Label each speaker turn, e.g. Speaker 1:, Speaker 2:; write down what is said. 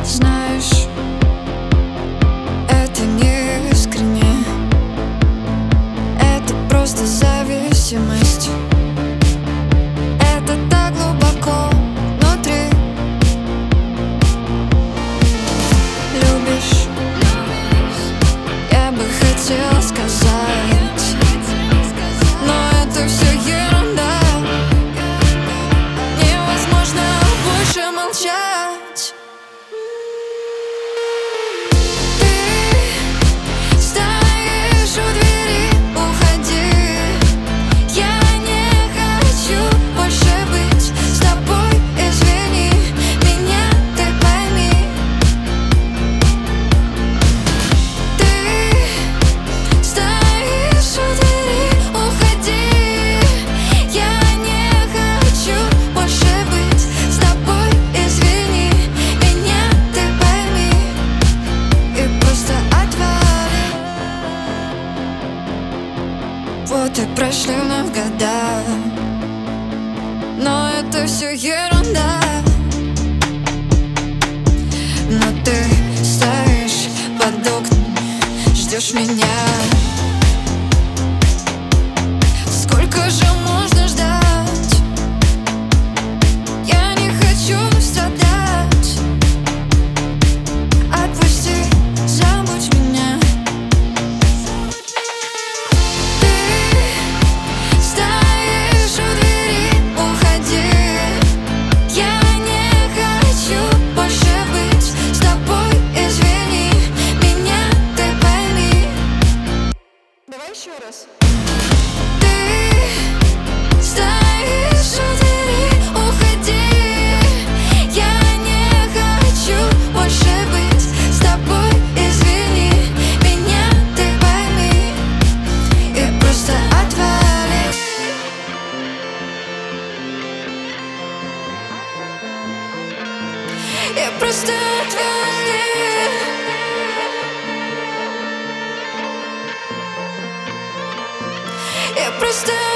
Speaker 1: Знаешь, это не искренне, это просто зависимость. Это так глубоко внутри. Любишь, я бы хотела сказать, но это все ерунда. Невозможно больше молчать. Вот и прошли вновь года, но это все ерунда. Но ты стоишь под окнами, ждешь меня. Сколько же можно ждать? Я не хочу страдать. Отпусти, забудь меня. Давай еще раз. Ты стоишь у двери, уходи. Я не хочу больше быть с тобой, извини. Меня ты пойми и просто отвали. И просто отвали. Я просто